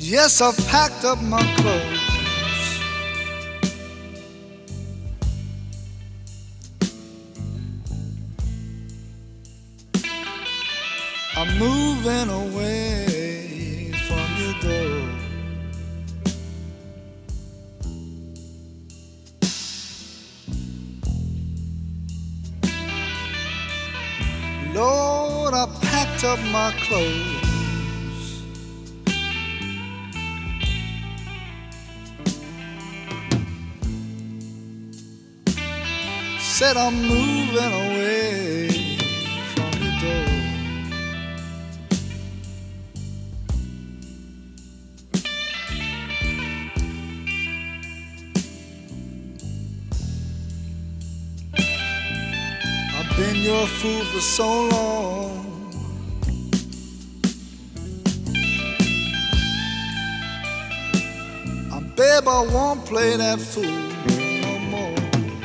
Yes, I've packed up my clothes. I'm moving away from your door. Lord, I packed up my clothes. Said I'm moving away from your door. I've been your fool for so long. Babe, I won't play that fool no more.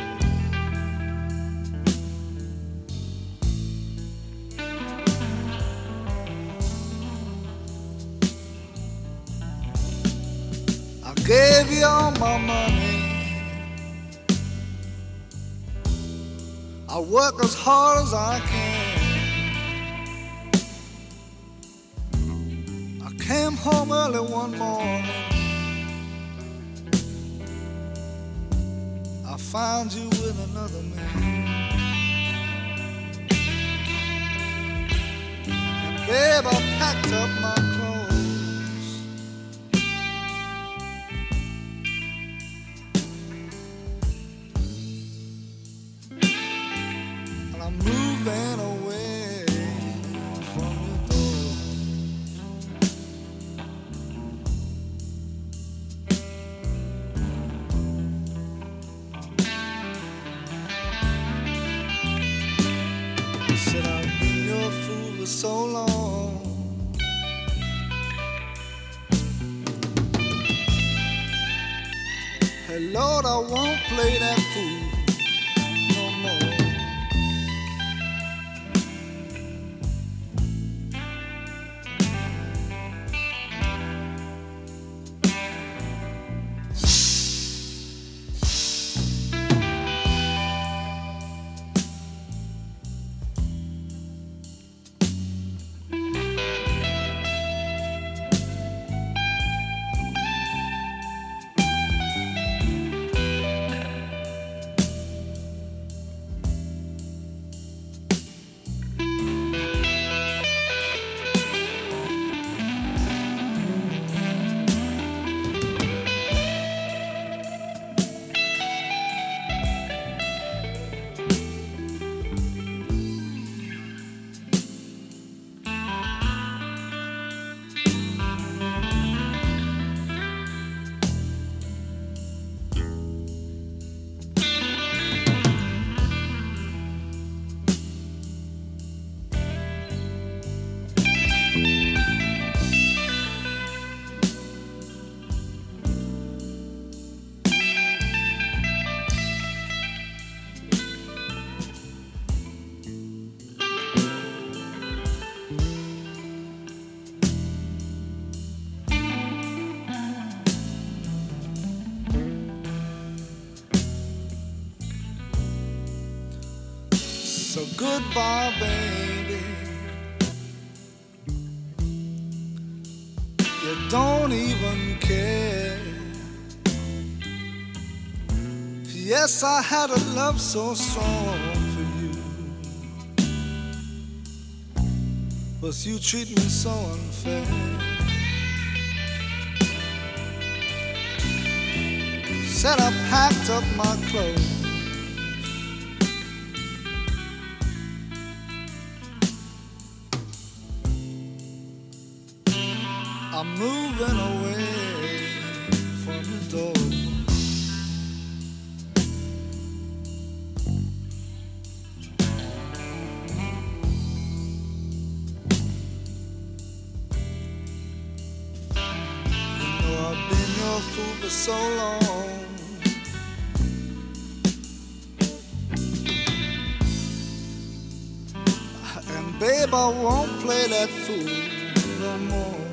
I gave you all my money. I work as hard as I can. I came home early one morning. I found you with another man. And babe, I packed up my clothes. And I'm moving away from your door. Said I've been your fool for so long. Hey Lord, I won't play that fool no more. So goodbye, baby. You don't even care. Yes, I had a love so strong for you, but you treat me so unfair. Said I packed up my clothes. I'm moving away from the door. You know I've been your fool for so long. And babe, I won't play that fool no more.